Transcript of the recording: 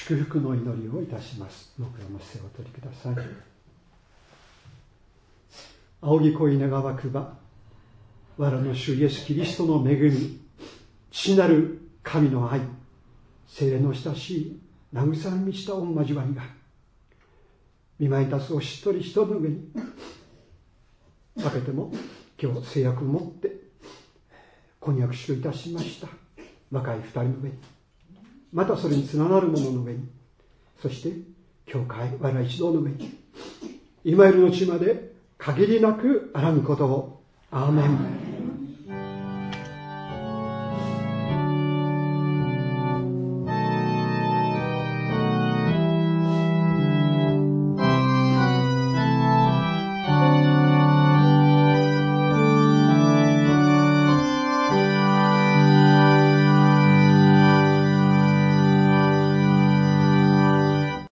祝福の祈りをいたします。僕らの背をお取りください。仰ぎ恋願わくば、我らの主イエスキリストの恵み、父なる神の愛、聖霊の親しい慰めにした御交わりが、御前に立つお一人一人の上に、かけても今日制約を持って婚約しといたしました若い二人の上に、またそれにつながる者の上に、そして教会我ら一同の上に、今よりの地まで限りなくあらぬことを。アーメン。